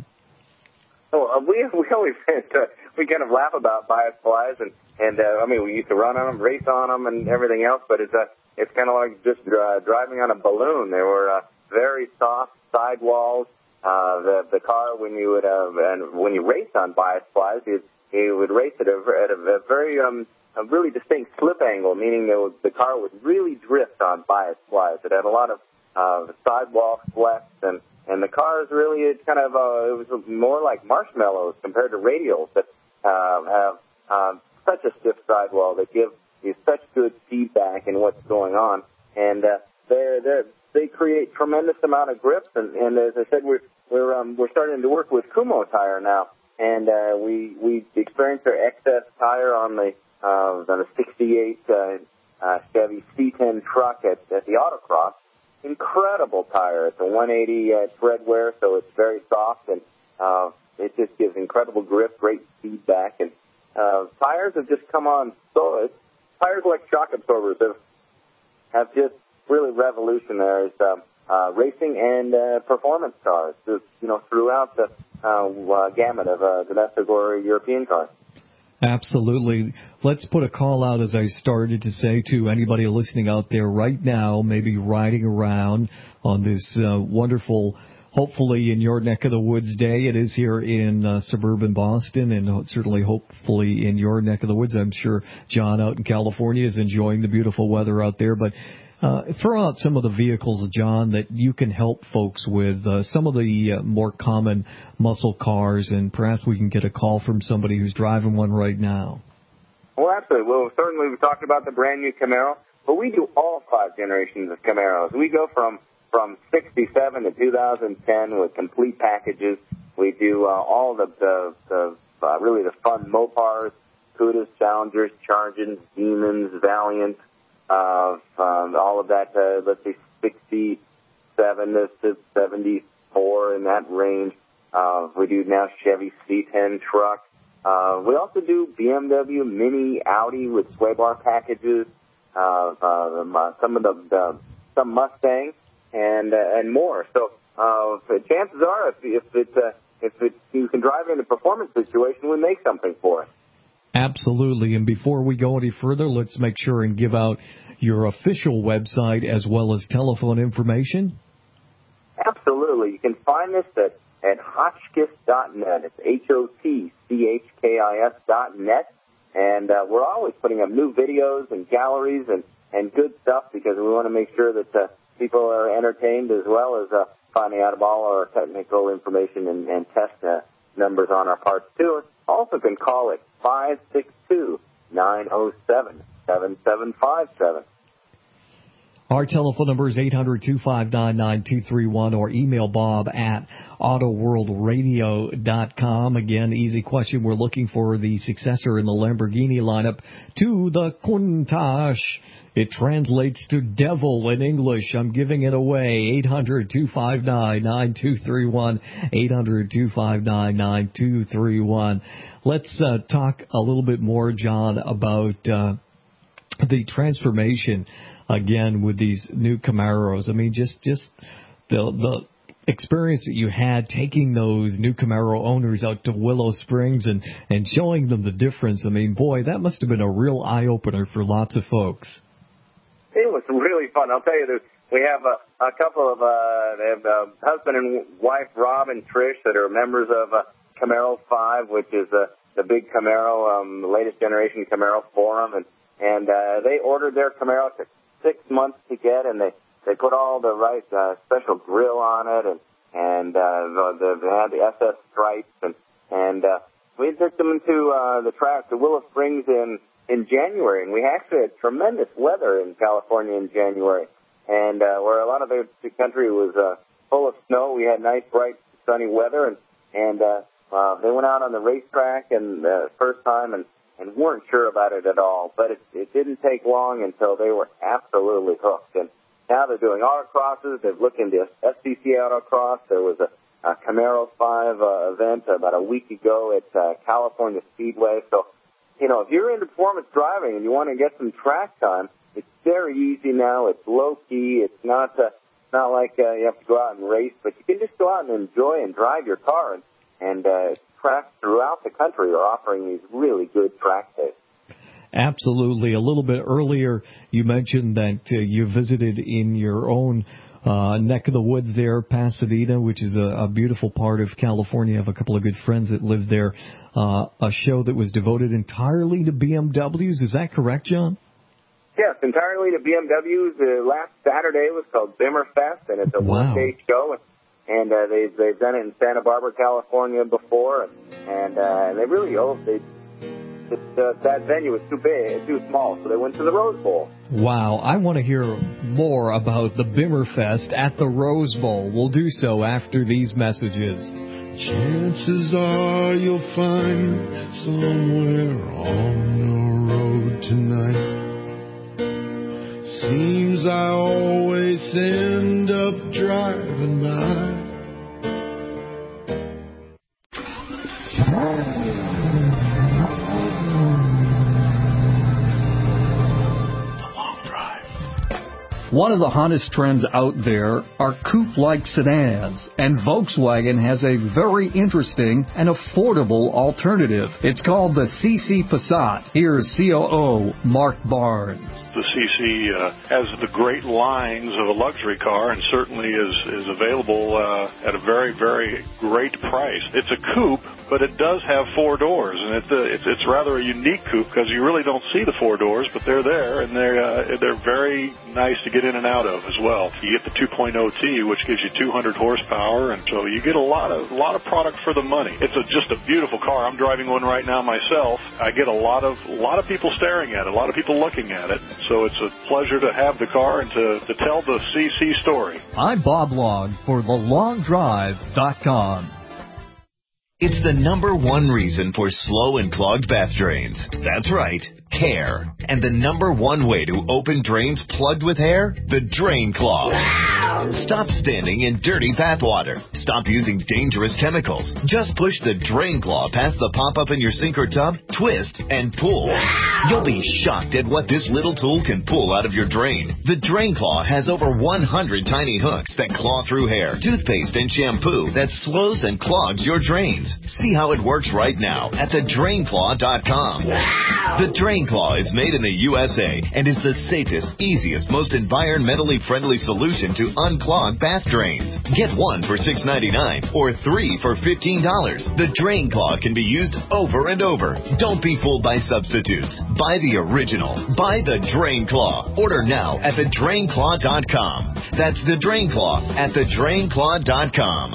Speaker 4: Oh, uh, we we always uh, we kind of laugh about bias plies, and and uh, I mean we used to run on them, race on them, and everything else. But it's uh, it's kind of like just uh, driving on a balloon. They were uh, very soft sidewalls. Uh, the the car when you would uh, and when you raced on bias plies, you you would race at a at a, a very um a really distinct slip angle, meaning that the car would really drift on bias plies. It had a lot of uh, sidewall flex and. And the cars really, it's kind of, uh, it was more like marshmallows compared to radials that uh, have um, such a stiff sidewall that give you such good feedback in what's going on. And uh, they're, they're, they create tremendous amount of grips. And, and as I said, we're we're um, we're starting to work with Kumho tire now, and uh, we we experienced their excess tire on the uh, on the sixty-eight uh, uh, Chevy C ten truck at, at the Autocross. Incredible tire. It's a one eighty uh, tread wear, so it's very soft, and uh, it just gives incredible grip, great feedback. And uh, tires have just come on. So it's, tires like shock absorbers have have just really revolutionized um, uh, racing and uh, performance cars. Just, you know, throughout the uh, uh, gamut of uh, domestic or European cars.
Speaker 2: Absolutely. Let's put a call out, as I started to say, to anybody listening out there right now, maybe riding around on this uh, wonderful, hopefully in your neck of the woods day. It is here in uh, suburban Boston, and certainly hopefully in your neck of the woods. I'm sure John out in California is enjoying the beautiful weather out there. But uh, throw out some of the vehicles, John, that you can help folks with, uh, some of the uh, more common muscle cars, and perhaps we can get a call from somebody who's driving one right now.
Speaker 4: Well, absolutely. Well, certainly we talked about the brand new Camaro, but we do all five generations of Camaros. We go from from sixty-seven to two thousand ten with complete packages. We do uh, all the, the, the uh, really the fun Mopars, Cudas, Challengers, Chargers, Demons, Valiant, uh, um, all of that, uh, let's say sixty-seven to seventy-four in that range. Uh, we do now Chevy C ten truck. Uh, we also do B M W, Mini, Audi with sway bar packages, uh, uh, some of the, the some Mustang, and uh, and more. So uh, chances are, if if it uh, if it you can drive in a performance situation, we make something for it.
Speaker 2: Absolutely. And before we go any further, let's make sure and give out your official website as well as telephone information.
Speaker 4: Absolutely. You can find this at at Hotchkiss dot net. It's H O T C H K I S dot net. And uh, we're always putting up new videos and galleries and, and good stuff because we want to make sure that uh, people are entertained as well as uh, finding out about all our technical information and, and test uh, numbers on our parts, too. Also can call it five six two, nine oh seven, seven seven five seven.
Speaker 2: Our telephone number is eight hundred, two five nine, nine two three one or email Bob at auto world radio dot com. Again, easy question. We're looking for the successor in the Lamborghini lineup to the Countach. It translates to devil in English. I'm giving it away. eight hundred, two five nine, nine two three one. eight hundred, two five nine, nine two three one. Let's uh, talk a little bit more, John, about uh, the transformation again with these new Camaros. I mean, just just the the experience that you had taking those new Camaro owners out to Willow Springs and, and showing them the difference. I mean, boy, that must have been a real eye-opener for lots of folks.
Speaker 4: It was really fun. I'll tell you, there's, we have a, a couple of uh, they have, uh, husband and wife, Rob and Trish, that are members of uh, Camaro five, which is the the big Camaro, um, the latest generation Camaro Forum, and and uh, they ordered their Camaro. It took six months to get, and they they put all the right uh, special grill on it, and and uh, the, they had the S S stripes, and and uh, we took them into uh, the track to Willow Springs in in January, and we actually had tremendous weather in California in January, and uh, where a lot of the, the country was uh, full of snow, we had nice, bright, sunny weather, and and uh, uh, they went out on the racetrack and uh, first time and, and weren't sure about it at all, but it, it didn't take long until they were absolutely hooked. And now they're doing autocrosses. They've looked into S C C autocross. There was a, a Camaro five uh, event about a week ago at uh, California Speedway. So, you know, if you're into performance driving and you want to get some track time, it's very easy now. It's low-key. It's not uh, not like uh, you have to go out and race, but you can just go out and enjoy and drive your car. And, and uh, tracks throughout the country are offering these really good track days.
Speaker 2: Absolutely. A little bit earlier, you mentioned that uh, you visited in your own uh, neck of the woods there, Pasadena, which is a, a beautiful part of California. I have a couple of good friends that live there. Uh, a show that was devoted entirely to B M Ws. Is that correct, John?
Speaker 4: Yes, entirely to B M Ws. The last Saturday was called Bimmerfest, and it's a
Speaker 2: wow.
Speaker 4: one-day show. And uh, they've, they've done it in Santa Barbara, California before, and, and uh, they really, oh, they It, uh, that venue was too big, too small, so they went to the Rose Bowl.
Speaker 2: Wow, I want to hear more about the Bimmerfest at the Rose Bowl. We'll do so after these messages.
Speaker 5: Chances are you'll find somewhere on the road tonight. Seems I always end up driving by.
Speaker 6: One of the hottest trends out there are coupe-like sedans, and Volkswagen has a very interesting and affordable alternative. It's called the C C Passat. Here's C O O Mark Barnes.
Speaker 20: The C C uh, has the great lines of a luxury car and certainly is, is available uh, at a very, very great price. It's a coupe, but it does have four doors, and it's, a, it's, it's rather a unique coupe because you really don't see the four doors, but they're there, and they're, uh, they're very nice to get in and out of as well. You get the two point oh T, which gives you two hundred horsepower, and so you get a lot of a lot of product for the money. It's a, just a beautiful car. I'm driving one right now myself. I get a lot of a lot of people staring at it, a lot of people looking at it. So it's a pleasure to have the car and to, to tell the C C story.
Speaker 8: I'm Bob Long for the long drive dot com.
Speaker 17: It's the number one reason for slow and clogged bath drains. That's right, care. And the number one way to open drains plugged with hair? The Drain Claw. Stop standing in dirty bath water. Stop using dangerous chemicals. Just push the Drain Claw past the pop-up in your sink or tub, twist, and pull. You'll be shocked at what this little tool can pull out of your drain. The Drain Claw has over one hundred tiny hooks that claw through hair, toothpaste, and shampoo that slows and clogs your drains. See how it works right now at the drain claw dot com. The Drain Claw is made in the U S A and is the safest, easiest, most environmentally friendly solution to unclog bath drains. Get one for six ninety-nine or three for fifteen dollars. The Drain Claw can be used over and over. Don't be fooled by substitutes. Buy the original. Buy the Drain Claw. Order now at the drain claw dot com. That's the Drain Claw at the drain claw dot com.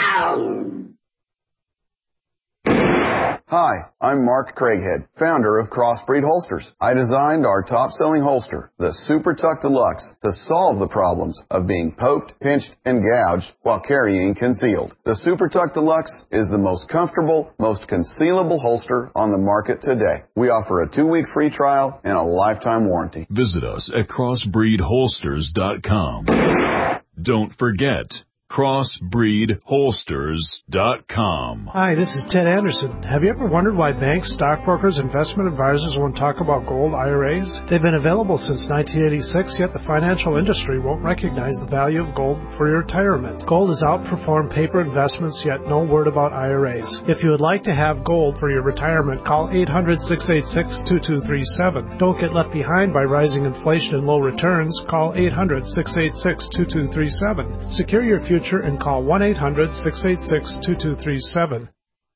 Speaker 21: Hi, I'm Mark Craighead, founder of Crossbreed Holsters. I designed our top-selling holster, the Super Tuck Deluxe, to solve the problems of being poked, pinched, and gouged while carrying concealed. The Super Tuck Deluxe is the most comfortable, most concealable holster on the market today. We offer a two-week free trial and a lifetime warranty.
Speaker 16: Visit us at crossbreed holsters dot com. Don't forget, crossbreed holsters dot com.
Speaker 9: Hi, this is Ted Anderson. Have you ever wondered why banks, stockbrokers, investment advisors won't talk about gold I R As? They've been available since nineteen eighty-six, yet the financial industry won't recognize the value of gold for your retirement. Gold has outperformed paper investments, yet no word about I R As. If you would like to have gold for your retirement, call eight hundred, six eight six, two two three seven. Don't get left behind by rising inflation and low returns. Call eight hundred, six eight six, two two three seven. Secure your future and call one eight hundred, six eight six, two two three seven.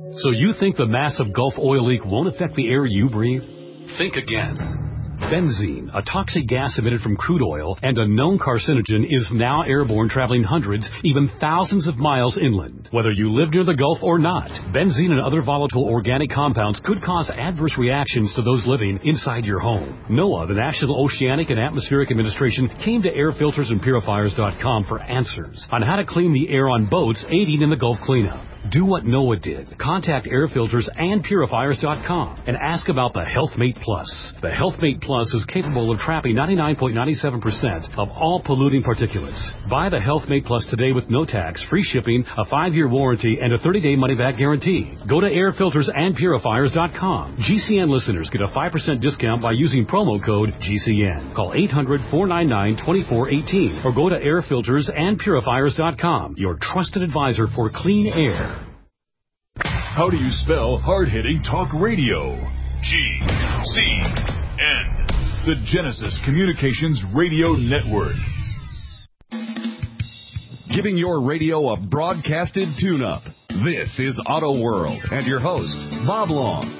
Speaker 10: So you think the massive Gulf oil leak won't affect the air you breathe? Think again. Benzene, a toxic gas emitted from crude oil and a known carcinogen, is now airborne, traveling hundreds, even thousands of miles inland. Whether you live near the Gulf or not, benzene and other volatile organic compounds could cause adverse reactions to those living inside your home. NOAA, the National Oceanic and Atmospheric Administration, came to air filters and purifiers dot com for answers on how to clean the air on boats aiding in the Gulf cleanup. Do what NOAA did. Contact air filters and purifiers dot com and ask about the HealthMate Plus. The HealthMate Plus is capable of trapping ninety-nine point nine seven percent of all polluting particulates. Buy the HealthMate Plus today with no tax, free shipping, a five-year warranty, and a thirty-day money-back guarantee. Go to air filters and purifiers dot com. G C N listeners get a five percent discount by using promo code G C N. Call eight hundred, four nine nine, two four one eight or go to air filters and purifiers dot com, your trusted advisor for clean air.
Speaker 16: How do you spell hard-hitting talk radio? G C N. The Genesis Communications Radio Network.
Speaker 1: Giving your radio a broadcasted tune-up. This is Auto World and your host, Bob Long.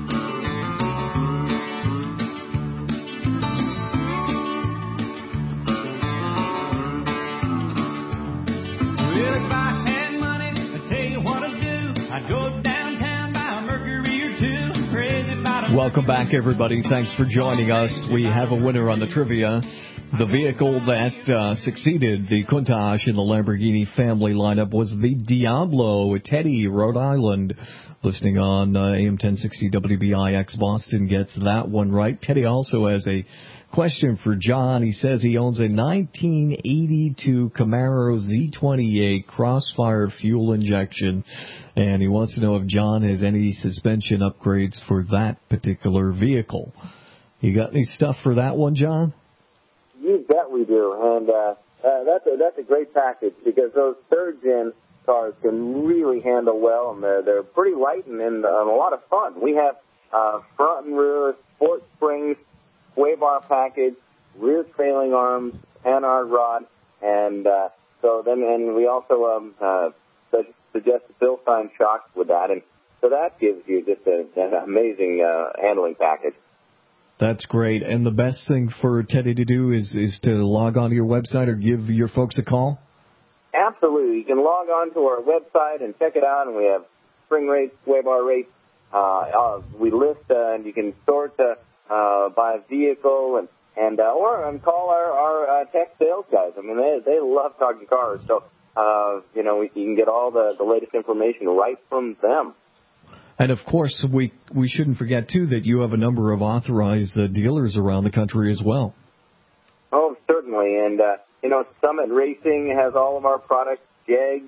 Speaker 2: Welcome back, everybody. Thanks for joining us. We have a winner on the trivia. The vehicle that uh, succeeded the Countach in the Lamborghini family lineup was the Diablo. Teddy, Rhode Island, listening on uh, A M ten sixty W B I X Boston, gets that one right. Teddy also has a question for John. He says he owns a nineteen eighty-two Camaro Z twenty-eight Crossfire fuel injection, and he wants to know if John has any suspension upgrades for that particular vehicle. You got any stuff for that one, John?
Speaker 4: You bet we do, and uh, uh, that's a, that's a great package because those third-gen cars can really handle well, and they're they're pretty light and, and, and a lot of fun. We have uh, front and rear sport springs, sway bar package, rear trailing arms, Panhard rod, and uh, so then and we also um, uh, suggest Bilstein shocks with that, and so that gives you just a, an amazing uh, handling package.
Speaker 2: That's great. And the best thing for Teddy to do is, is to log on to your website or give your folks a call?
Speaker 4: Absolutely. You can log on to our website and check it out, and we have spring rates, sway bar rates. Uh, uh, we list, uh, and you can sort uh, uh, by vehicle and, and uh, or um, call our, our uh, tech sales guys. I mean, they they love talking cars, so, uh, you know, we, you can get all the, the latest information right from them.
Speaker 2: And, of course, we we shouldn't forget, too, that you have a number of authorized uh, dealers around the country as well.
Speaker 4: Oh, certainly. And, uh, you know, Summit Racing has all of our products, Jag.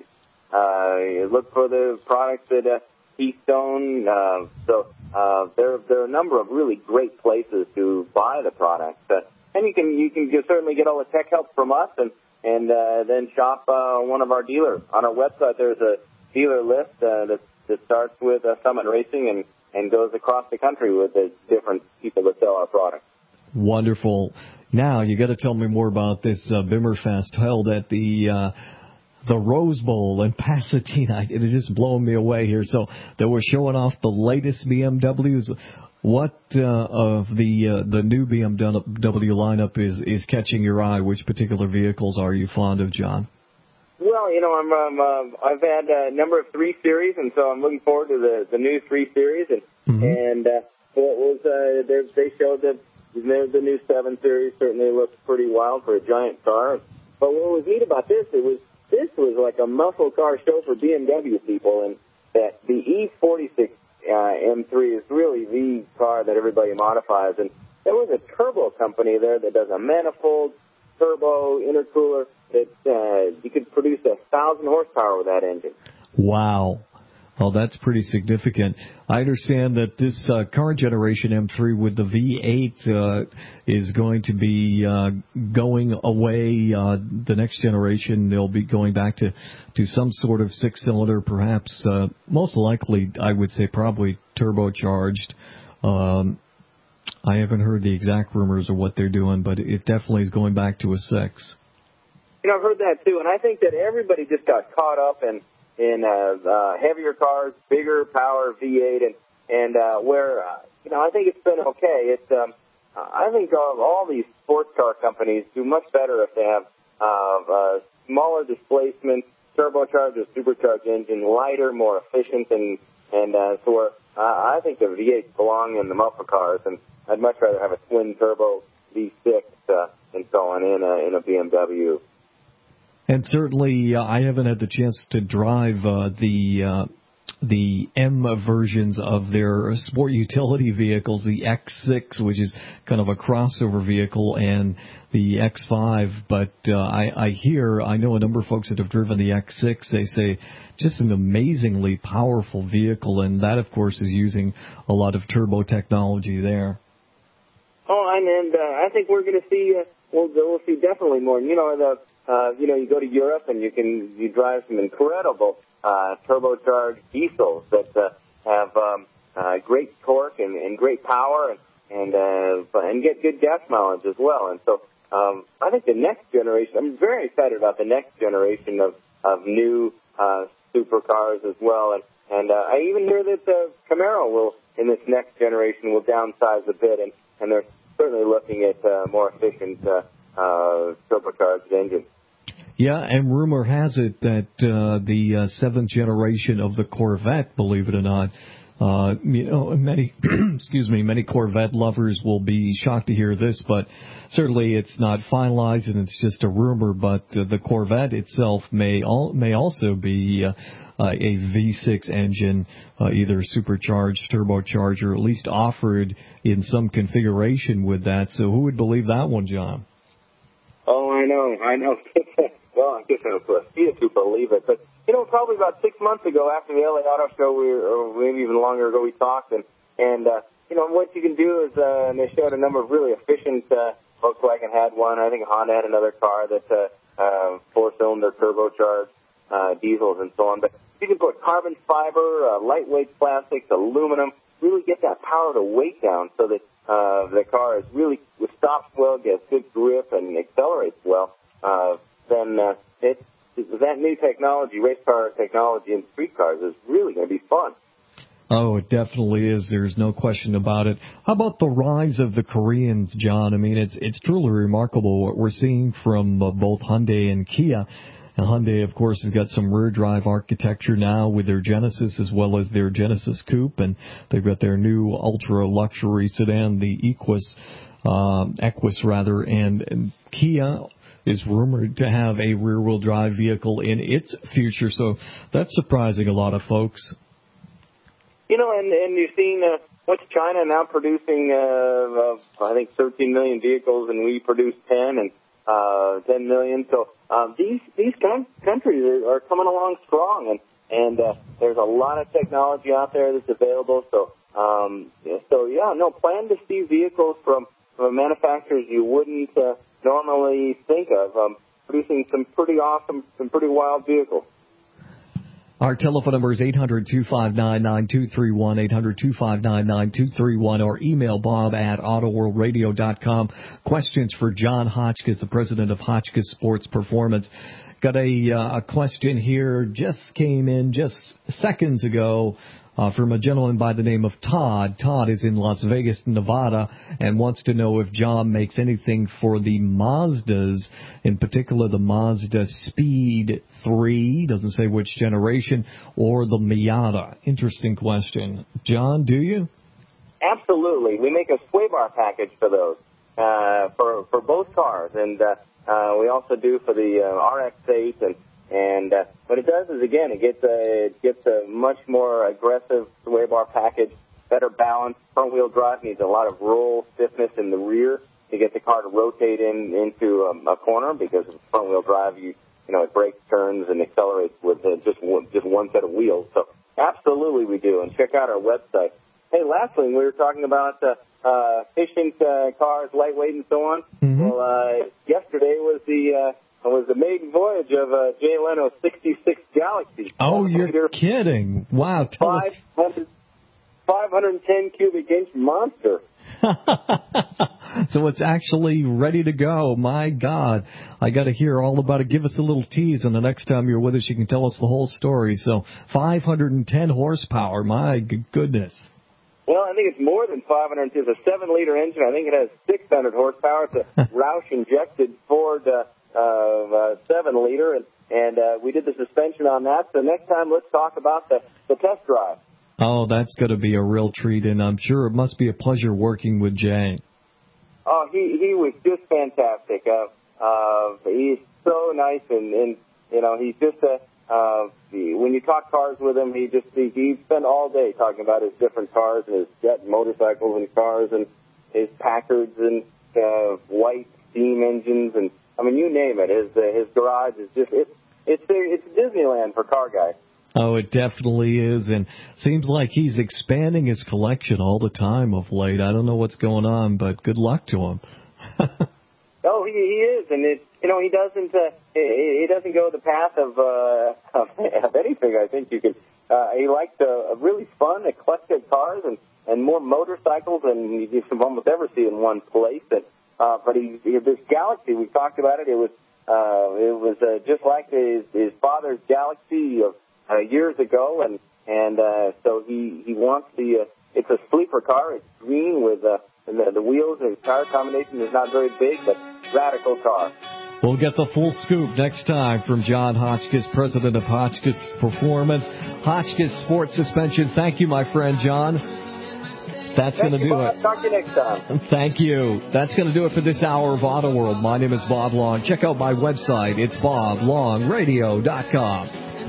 Speaker 4: Uh, look for the products at uh, Keystone. Uh, so uh, there, there are a number of really great places to buy the products. Uh, and you can you can just certainly get all the tech help from us and, and uh, then shop uh, one of our dealers. On our website, there's a dealer list uh, that's that starts with uh, Summit Racing and, and goes across the country with the different people that sell our products. Wonderful.
Speaker 2: Now, you got to tell me more about this uh, Bimmerfest held at the uh, the Rose Bowl in Pasadena. It is just blowing me away here. So they were showing off the latest B M Ws. What uh, of the uh, the new B M W lineup is, is catching your eye? Which particular vehicles are you fond of, John?
Speaker 4: Well, you know, I'm, um, uh, I've had a number of three series, and so I'm looking forward to the, the new three series. And mm-hmm. and uh, so it was uh, they showed the the new seven series. Certainly looks pretty wild for a giant car. But what was neat about this, it was this was like a muscle car show for B M W people, and that the E forty-six uh, M three is really the car that everybody modifies. And there was a turbo company there that does a manifold, turbo, intercooler. That uh, you could produce a thousand horsepower with that engine.
Speaker 2: Wow. Well, that's pretty significant. I understand that this uh, current generation M three with the V eight uh, is going to be uh, going away. Uh, the next generation, they'll be going back to, to some sort of six-cylinder, perhaps, uh, most likely, I would say probably turbocharged. Um, I haven't heard the exact rumors of what they're doing, but it definitely is going back to a six.
Speaker 4: You know, I've heard that too, and I think that everybody just got caught up in, in uh, uh, heavier cars, bigger power V eight, and and uh, where uh, you know I think it's been okay. It's um, I think all, all these sports car companies do much better if they have uh, uh, smaller displacement, turbocharged or supercharged engine, lighter, more efficient, and and uh, so where, uh, I think the V eights belong in the muscle cars, and I'd much rather have a twin turbo V six uh, and so on in a in a B M W.
Speaker 2: And certainly, uh, I haven't had the chance to drive uh, the uh, the M versions of their sport utility vehicles, the X six, which is kind of a crossover vehicle, and the X five. But uh, I, I hear, I know a number of folks that have driven the X six. They say just an amazingly powerful vehicle, and that, of course, is using a lot of turbo technology there.
Speaker 4: Oh, and, and uh, I think we're going to see, uh, we'll, we'll see definitely more. You know, the Uh, you know, you go to Europe and you can you drive some incredible uh, turbocharged diesels that uh, have um, uh, great torque and, and great power and and, uh, and get good gas mileage as well. And so um, I think the next generation, I'm very excited about the next generation of of new uh, supercars as well. And and uh, I even hear that uh, Camaro will in this next generation will downsize a bit, and and they're certainly looking at uh, more efficient Uh, Uh, turbocharged engine.
Speaker 2: Yeah, and rumor has it that uh, the uh, seventh generation of the Corvette, believe it or not, uh, you know, many, excuse me, many Corvette lovers will be shocked to hear this, but certainly it's not finalized and it's just a rumor. But uh, the Corvette itself may all may also be uh, uh, a V six engine, uh, either supercharged, turbocharged, or at least offered in some configuration with that. So who would believe that one, John?
Speaker 4: Oh, I know, I know. Well, I guess I don't see it to believe it. But, you know, probably about six months ago after the L A Auto Show, we were, or maybe even longer ago, we talked. And, and uh, you know, what you can do is, uh, and they showed a number of really efficient, uh, Volkswagen had one. I think Honda had another car that, uh, uh, four-cylinder turbocharged uh, diesels and so on. But you can put carbon fiber, uh, lightweight plastics, aluminum, really get that power to weight down so that uh, the car is really stops well, gets good grip, and accelerates well. Uh, then uh, it, that new technology, race car technology in street cars, is really going to be fun.
Speaker 2: Oh, it definitely is. There's no question about it. How about the rise of the Koreans, John? I mean, it's it's truly remarkable what we're seeing from uh, both Hyundai and Kia. And Hyundai, of course, has got some rear drive architecture now with their Genesis as well as their Genesis Coupe, and they've got their new ultra luxury sedan, the Equus, um, Equus rather, and, and Kia is rumored to have a rear wheel drive vehicle in its future. So that's surprising a lot of folks.
Speaker 4: You know, and and you've seen uh, what's China now producing? Uh, uh, I think thirteen million vehicles, and we produce ten, and uh, ten million. So um, these these countries are, are coming along strong, and and uh, there's a lot of technology out there that's available. So um, yeah, so yeah, no, plan to see vehicles from, from manufacturers you wouldn't uh, normally think of, um, producing some pretty awesome, some pretty wild vehicles.
Speaker 2: Our telephone number is eight hundred, two five nine, nine two three one, eight hundred, two five nine, nine two three one, or email Bob at auto world radio dot com. Questions for John Hotchkiss, the president of Hotchkiss Sports Performance. Got a, uh, a question here, just came in just seconds ago. Uh, from a gentleman by the name of Todd. Todd is in Las Vegas, Nevada, and wants to know if John makes anything for the Mazdas, in particular the Mazda Speed three, doesn't say which generation, or the Miata. Interesting question. John, do you?
Speaker 4: Absolutely. We make a sway bar package for those, uh, for, for both cars, and uh, uh, we also do for the uh, R X eight, and And uh, what it does is, again, it gets a, it gets a much more aggressive sway bar package, better balance. Front-wheel drive needs a lot of roll stiffness in the rear to get the car to rotate in into um, a corner, because with front-wheel drive, you you know, it brakes, turns, and accelerates with uh, just one, just one set of wheels. So absolutely we do, and check out our website. Hey, lastly, we were talking about uh, uh, efficient uh, cars, lightweight, and so on. Mm-hmm. Well, uh, yesterday was the... Uh, It was the maiden voyage of uh, Jay Leno's sixty-six Galaxy.
Speaker 2: Oh, you're kidding. Wow. Tell us.
Speaker 4: five hundred ten cubic inch monster.
Speaker 2: so it's actually ready to go. My God, I got to hear all about it. Give us a little tease, and the next time you're with us, you can tell us the whole story. So five hundred ten horsepower. My goodness.
Speaker 4: Well, I think it's more than five hundred. It's a seven-liter engine. I think it has six hundred horsepower. It's a Roush-injected Ford uh, uh, seven-liter, and, and uh, we did the suspension on that. So next time, let's talk about the, the test drive.
Speaker 2: Oh, that's going to be a real treat, and I'm sure it must be a pleasure working with Jay.
Speaker 4: Oh, he, he was just fantastic. Uh, uh, he's so nice, and, and you know, he's just a... Uh, when you talk cars with him, he just he, he spent all day talking about his different cars and his jet motorcycles and cars and his Packards and uh, white steam engines and I mean you name it. His uh, his garage is just it's it's it's Disneyland for car guys.
Speaker 2: Oh, it definitely is, and seems like he's expanding his collection all the time of late. I don't know what's going on, but good luck to him.
Speaker 4: Oh, he, he is, and it, you know he doesn't uh, he, he doesn't go the path of, uh, of of anything. I think you could. Uh, he likes uh, really fun, eclectic cars and, and more motorcycles than you can almost ever see in one place. And uh, but he, he this Galaxy, we talked about it. It was uh, it was uh, just like his his father's Galaxy of uh, years ago, and and uh, so he he wants the. Uh, it's a sleeper car. It's green with. Uh, And the, the wheels and tire combination is not very big, but radical car.
Speaker 2: We'll get the full scoop next time from John Hotchkiss, president of Hotchkiss Performance, Hotchkiss Sports Suspension. Thank you, my friend John. That's going to do
Speaker 4: Bob.
Speaker 2: it.
Speaker 4: Talk to you next time.
Speaker 2: Thank you. That's going to do it for this hour of Auto World. My name is Bob Long. Check out my website. It's bob long radio dot com.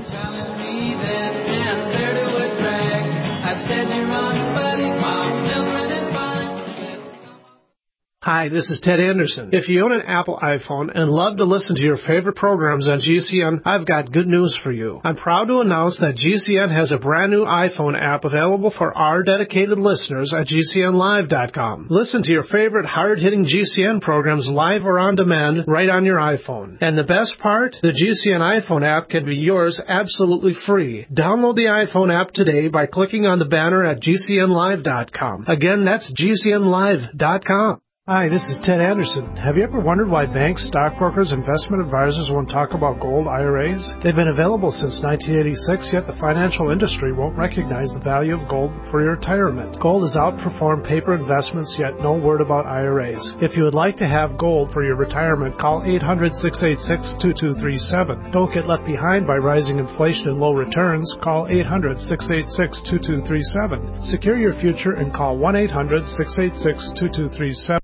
Speaker 9: Hi, this is Ted Anderson. If you own an Apple iPhone and love to listen to your favorite programs on G C N, I've got good news for you. I'm proud to announce that G C N has a brand new iPhone app available for our dedicated listeners at G C N live dot com. Listen to your favorite hard-hitting G C N programs live or on demand right on your iPhone. And the best part? The G C N iPhone app can be yours absolutely free. Download the iPhone app today by clicking on the banner at G C N live dot com. Again, that's G C N live dot com. Hi, this is Ted Anderson. Have you ever wondered why banks, stockbrokers, investment advisors won't talk about gold I R As? They've been available since nineteen eighty-six, yet the financial industry won't recognize the value of gold for your retirement. Gold has outperformed paper investments, yet no word about I R As. If you would like to have gold for your retirement, call eight hundred, six eight six, two two three seven. Don't get left behind by rising inflation and low returns. Call eight hundred, six eight six, two two three seven. Secure your future and call one eight hundred, six eight six, two two three seven.